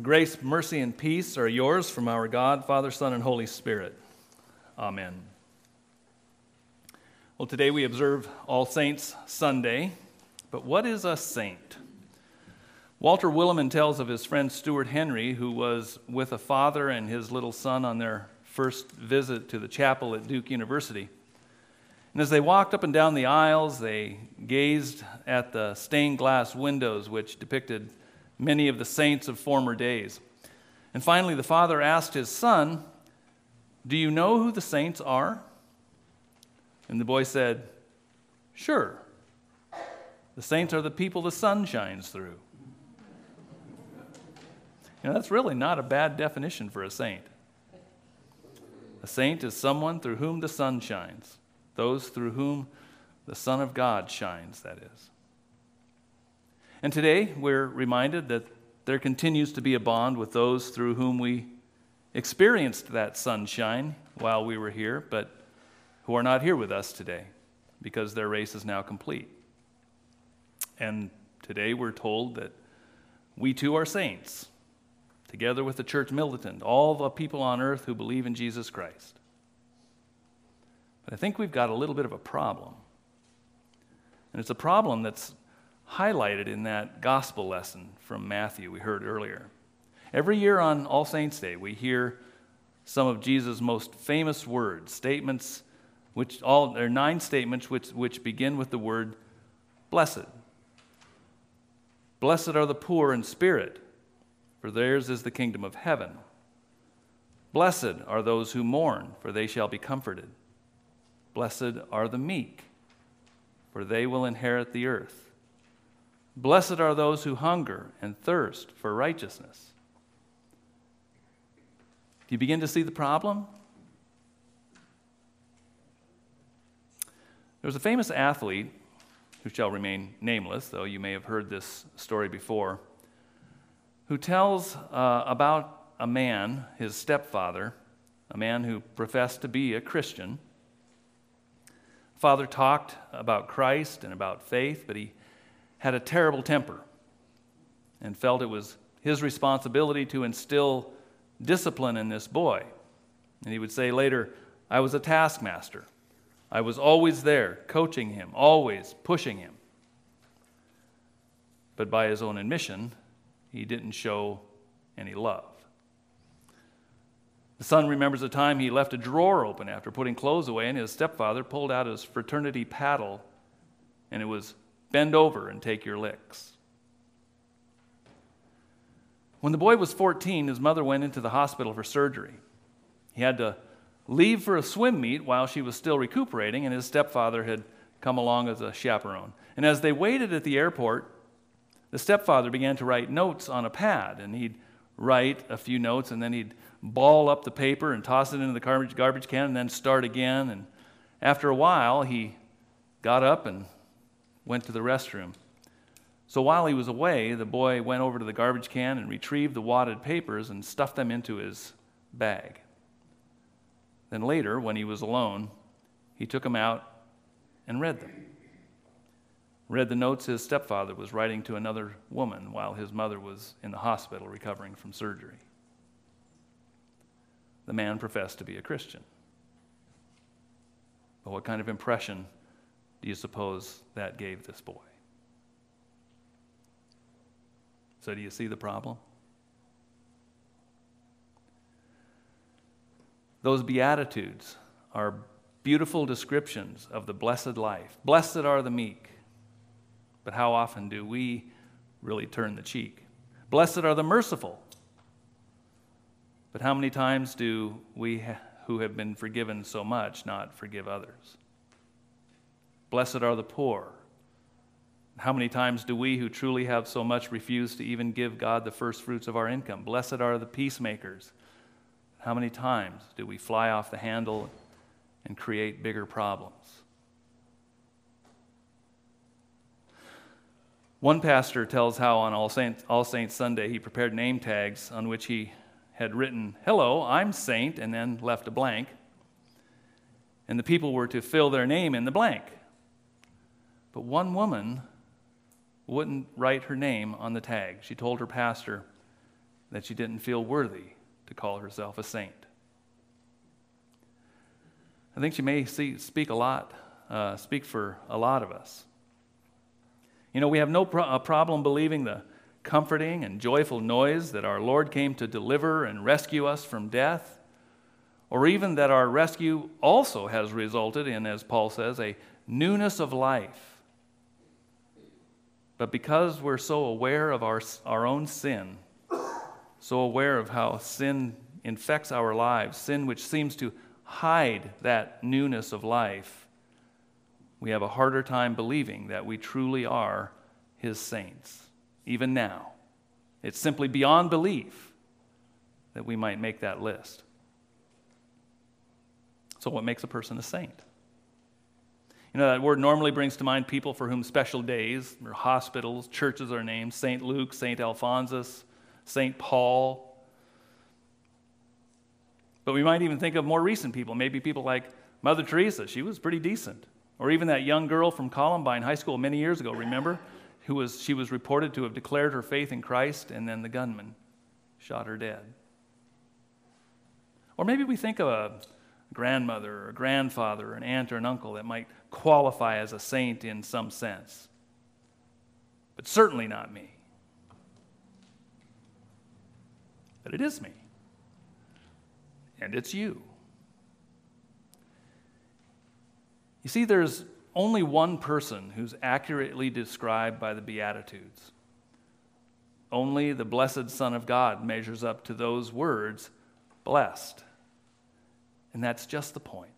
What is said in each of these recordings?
Grace, mercy, and peace are yours from our God, Father, Son, and Holy Spirit. Amen. Well, today we observe All Saints Sunday, but what is a saint? Walter Williman tells of his friend Stuart Henry, who was with a father and his little son on their first visit to the chapel at Duke University. And as they walked up and down the aisles, they gazed at the stained glass windows which depicted many of the saints of former days. And finally, the father asked his son, "Do you know who the saints are?" And the boy said, "Sure. The saints are the people the sun shines through." You know, that's really not a bad definition for a saint. A saint is someone through whom the sun shines, those through whom the Son of God shines, that is. And today we're reminded that there continues to be a bond with those through whom we experienced that sunshine while we were here, but who are not here with us today because their race is now complete. And today we're told that we too are saints, together with the church militant, all the people on earth who believe in Jesus Christ. But I think we've got a little bit of a problem. And it's a problem that's highlighted in that gospel lesson from Matthew we heard earlier. Every year on All Saints' Day, we hear some of Jesus' most famous words, statements, there are 9 statements which begin with the word blessed. Blessed are the poor in spirit, for theirs is the kingdom of heaven. Blessed are those who mourn, for they shall be comforted. Blessed are the meek, for they will inherit the earth. Blessed are those who hunger and thirst for righteousness. Do you begin to see the problem? There was a famous athlete, who shall remain nameless, though you may have heard this story before, who tells about a man, his stepfather, a man who professed to be a Christian. Father talked about Christ and about faith, but he had a terrible temper and felt it was his responsibility to instill discipline in this boy. And he would say later, "I was a taskmaster. I was always there, coaching him, always pushing him." But by his own admission, he didn't show any love. The son remembers a time he left a drawer open after putting clothes away, and his stepfather pulled out his fraternity paddle, and it was, "Bend over and take your licks." When the boy was 14, his mother went into the hospital for surgery. He had to leave for a swim meet while she was still recuperating, and his stepfather had come along as a chaperone. And as they waited at the airport, the stepfather began to write notes on a pad, and he'd write a few notes, and then he'd ball up the paper and toss it into the garbage can and then start again. And after a while, he got up and went to the restroom. So while he was away, the boy went over to the garbage can and retrieved the wadded papers and stuffed them into his bag. Then later, when he was alone, he took them out and read them. Read the notes his stepfather was writing to another woman while his mother was in the hospital recovering from surgery. The man professed to be a Christian. But what kind of impression do you suppose that gave this boy? So do you see the problem? Those Beatitudes are beautiful descriptions of the blessed life. Blessed are the meek. But how often do we really turn the cheek? Blessed are the merciful. But how many times do we who have been forgiven so much not forgive others? Blessed are the poor. How many times do we who truly have so much refuse to even give God the first fruits of our income? Blessed are the peacemakers. How many times do we fly off the handle and create bigger problems? One pastor tells how on All Saints Sunday he prepared name tags on which he had written, "Hello, I'm Saint," and then left a blank. And the people were to fill their name in the blank. But one woman wouldn't write her name on the tag. She told her pastor, that she didn't feel worthy to call herself a saint. I think she may speak for a lot of us. You know, we have no problem believing the comforting and joyful noise that our Lord came to deliver and rescue us from death, or even that our rescue also has resulted in, as Paul says, a newness of life. But because we're so aware of our own sin, so aware of how sin infects our lives, sin which seems to hide that newness of life, we have a harder time believing that we truly are his saints, even now. It's simply beyond belief that we might make that list. So what makes a person a saint? You know, that word normally brings to mind people for whom special days or hospitals, churches are named: St. Luke, St. Alphonsus, St. Paul. But we might even think of more recent people, maybe people like Mother Teresa. She was pretty decent. Or even that young girl from Columbine High School many years ago, remember? She was reported to have declared her faith in Christ, and then the gunman shot her dead. Or maybe we think of a grandmother or a grandfather or an aunt or an uncle that might qualify as a saint in some sense. But certainly not me. But it is me. And it's you. You see, there's only one person who's accurately described by the Beatitudes. Only the blessed Son of God measures up to those words, blessed. And that's just the point.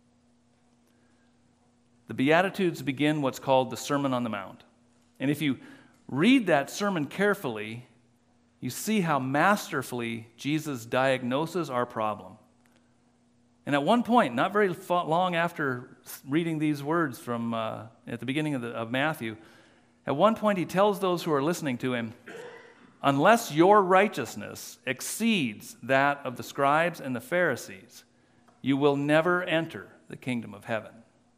The Beatitudes begin what's called the Sermon on the Mount. And if you read that sermon carefully, you see how masterfully Jesus diagnoses our problem. And at one point, not very long after reading these words from at the beginning of Matthew, at one point he tells those who are listening to him, unless your righteousness exceeds that of the scribes and the Pharisees, you will never enter the kingdom of heaven.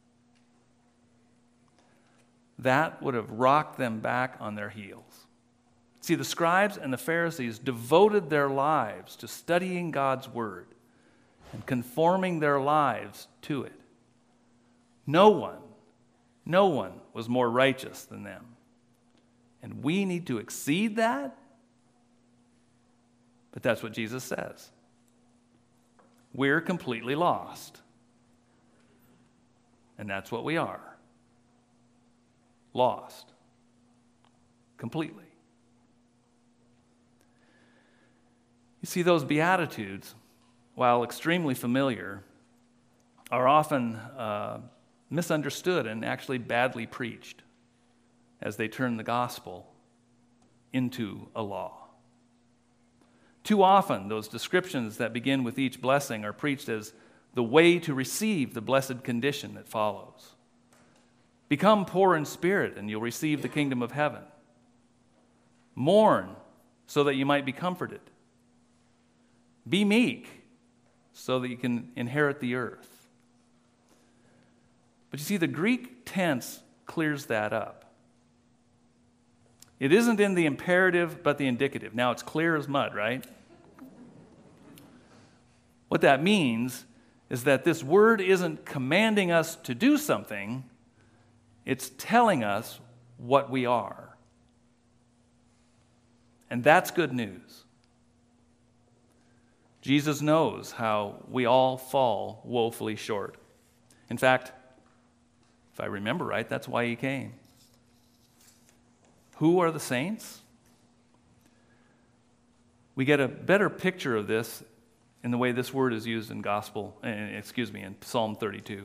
That would have rocked them back on their heels. See, the scribes and the Pharisees devoted their lives to studying God's word and conforming their lives to it. No one was more righteous than them. And we need to exceed that? But that's what Jesus says. We're completely lost. And that's what we are. Lost. Completely. You see, those Beatitudes, while extremely familiar, are often misunderstood and actually badly preached as they turn the gospel into a law. Too often, those descriptions that begin with each blessing are preached as the way to receive the blessed condition that follows. Become poor in spirit, and you'll receive the kingdom of heaven. Mourn, so that you might be comforted. Be meek, so that you can inherit the earth. But you see, the Greek tense clears that up. It isn't in the imperative, but the indicative. Now, it's clear as mud, right? What that means is that this word isn't commanding us to do something, it's telling us what we are. And that's good news. Jesus knows how we all fall woefully short. In fact, if I remember right, that's why he came. Who are the saints? We get a better picture of this in the way this word is used in in Psalm 32.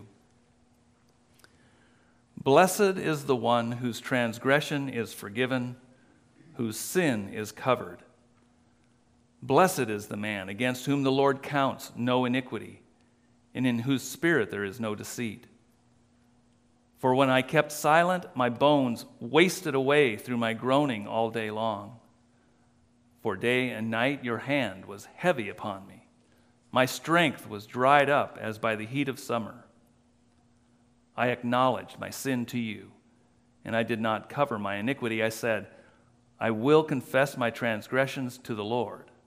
Blessed is the one whose transgression is forgiven, whose sin is covered. Blessed is the man against whom the Lord counts no iniquity, and in whose spirit there is no deceit. For when I kept silent, my bones wasted away through my groaning all day long. For day and night your hand was heavy upon me. My strength was dried up as by the heat of summer. I acknowledged my sin to you, and I did not cover my iniquity. I said, I will confess my transgressions to the Lord,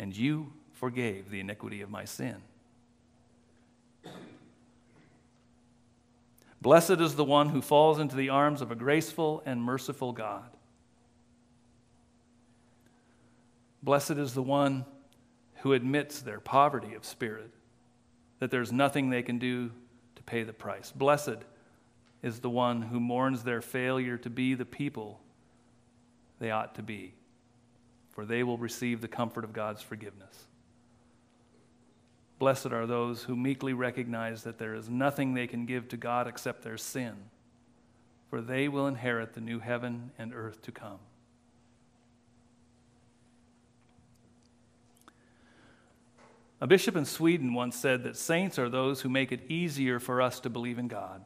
and you forgave the iniquity of my sin. Blessed is the one who falls into the arms of a graceful and merciful God. Blessed is the one who admits their poverty of spirit, that there's nothing they can do to pay the price. Blessed is the one who mourns their failure to be the people they ought to be, for they will receive the comfort of God's forgiveness. Blessed are those who meekly recognize that there is nothing they can give to God except their sin, for they will inherit the new heaven and earth to come. A bishop in Sweden once said that saints are those who make it easier for us to believe in God.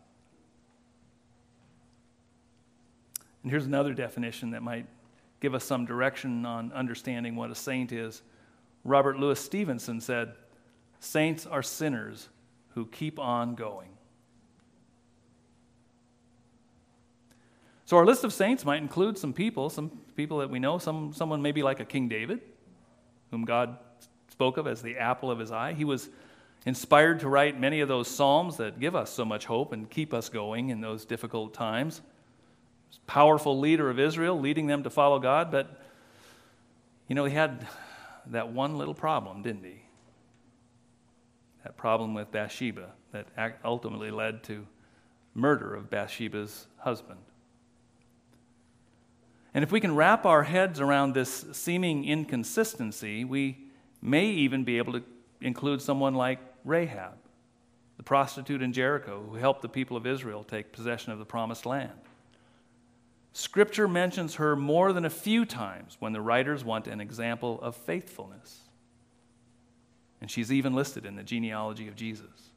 And here's another definition that might give us some direction on understanding what a saint is. Robert Louis Stevenson said, "Saints are sinners who keep on going." So our list of saints might include some people that we know, someone maybe like a King David, whom God spoke of as the apple of his eye. He was inspired to write many of those psalms that give us so much hope and keep us going in those difficult times. He was a powerful leader of Israel, leading them to follow God, but he had that one little problem, didn't he? That problem with Bathsheba that ultimately led to murder of Bathsheba's husband. And if we can wrap our heads around this seeming inconsistency, we may even be able to include someone like Rahab, the prostitute in Jericho who helped the people of Israel take possession of the promised land. Scripture mentions her more than a few times when the writers want an example of faithfulness. And she's even listed in the genealogy of Jesus.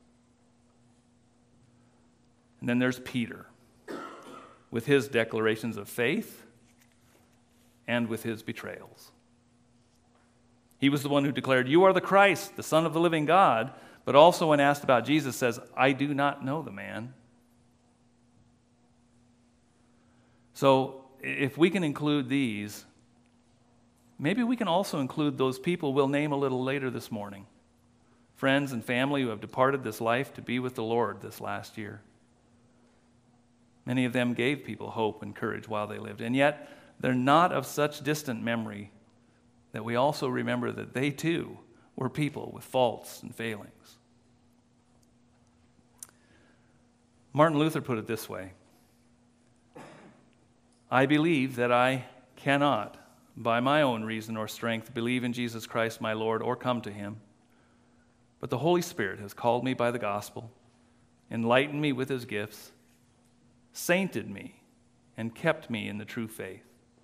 And then there's Peter, with his declarations of faith and with his betrayals. He was the one who declared, "You are the Christ, the Son of the living God," but also when asked about Jesus says, "I do not know the man." So if we can include these, maybe we can also include those people we'll name a little later this morning. Friends and family who have departed this life to be with the Lord this last year. Many of them gave people hope and courage while they lived, and yet they're not of such distant memory that we also remember that they too were people with faults and failings. Martin Luther put it this way: "I believe that I cannot, by my own reason or strength, believe in Jesus Christ my Lord or come to him. But the Holy Spirit has called me by the gospel, enlightened me with his gifts, sainted me, and kept me in the true faith."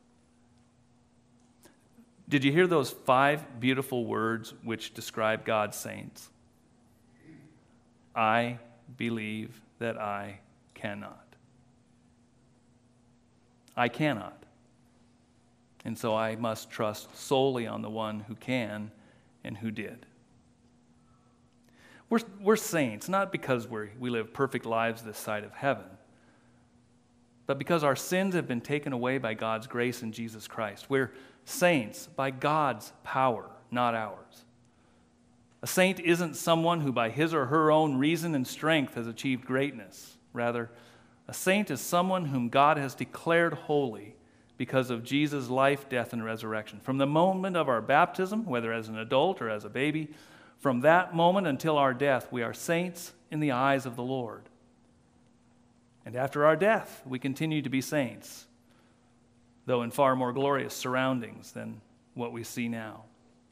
Did you hear those 5 beautiful words which describe God's saints? I believe that I cannot. I cannot. And so I must trust solely on the one who can and who did. We're saints, not because we live perfect lives this side of heaven, but because our sins have been taken away by God's grace in Jesus Christ. We're saints by God's power, not ours. A saint isn't someone who by his or her own reason and strength has achieved greatness. Rather, a saint is someone whom God has declared holy because of Jesus' life, death, and resurrection. From the moment of our baptism, whether as an adult or as a baby, from that moment until our death, we are saints in the eyes of the Lord. And after our death, we continue to be saints, though in far more glorious surroundings than what we see now.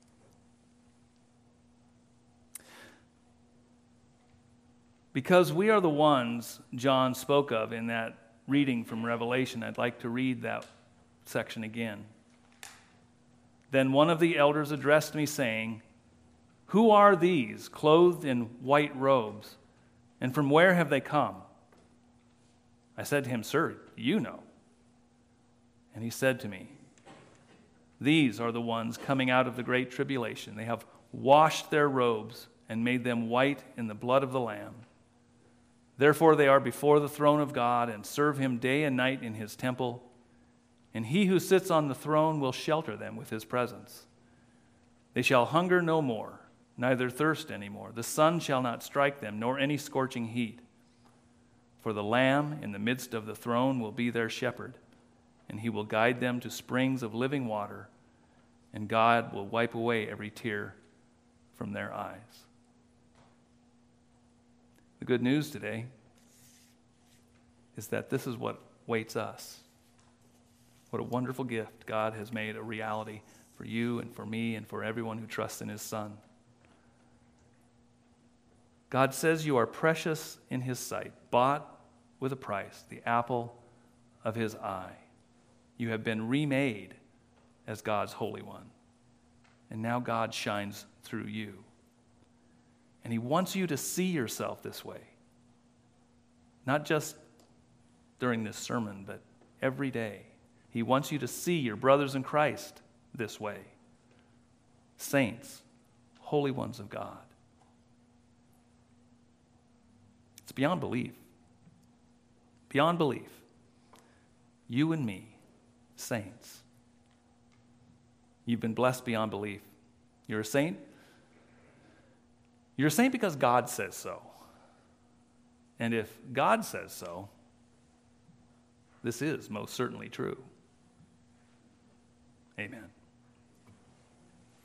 Because we are the ones John spoke of in that reading from Revelation, I'd like to read that section again. "Then one of the elders addressed me, saying, 'Who are these, clothed in white robes, and from where have they come?' I said to him, 'Sir, you know.' And he said to me, 'These are the ones coming out of the great tribulation. They have washed their robes and made them white in the blood of the Lamb. Therefore they are before the throne of God and serve him day and night in his temple. And he who sits on the throne will shelter them with his presence. They shall hunger no more, neither thirst any more. The sun shall not strike them, nor any scorching heat. For the Lamb in the midst of the throne will be their shepherd, and he will guide them to springs of living water, and God will wipe away every tear from their eyes. The good news today is that this is what waits us. What a wonderful gift God has made a reality for you and for me and for everyone who trusts in his Son. God says you are precious in his sight, bought with a price, the apple of his eye. You have been remade as God's Holy One. And now God shines through you. And he wants you to see yourself this way. Not just during this sermon, but every day. He wants you to see your brothers in Christ this way. Saints, holy ones of God. It's beyond belief. Beyond belief. You and me, saints. You've been blessed beyond belief. You're a saint? You're a saint because God says so. And if God says so, this is most certainly true. Amen.